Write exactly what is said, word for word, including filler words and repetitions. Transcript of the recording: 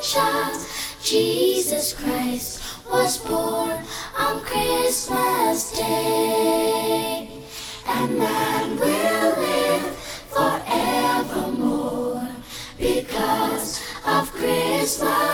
child, Jesus Christ, was born on Christmas Day. And man will live forevermore because of Christmas.